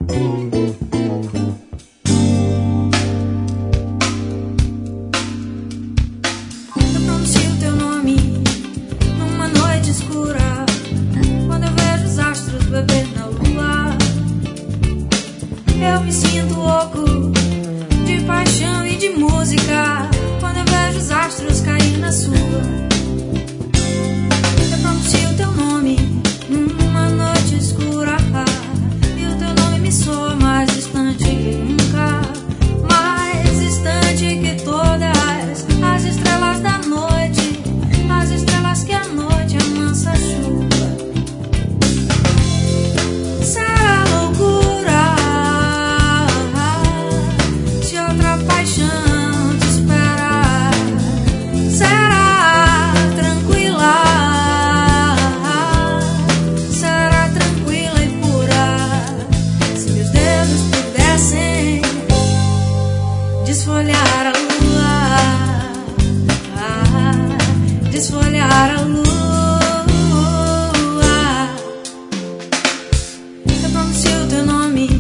pronuncio teu nome numa noite escura, quando eu vejo os astros beber na lua. Eu me sinto louco de paixão e de música, quando eu vejo os astros cair na sua. Eu pronuncio teu nome numa noite escura, e o teu nome me soa mais distante que nunca, mais distante que todas as estrelas da noite, as estrelas que a noite amansa a chuva. Será loucura se outra paixão te esperar? Será tranquila e pura, se meus dedos pudessem desfolhar a lua, desfolhar a lua. Eu pronuncio teu nome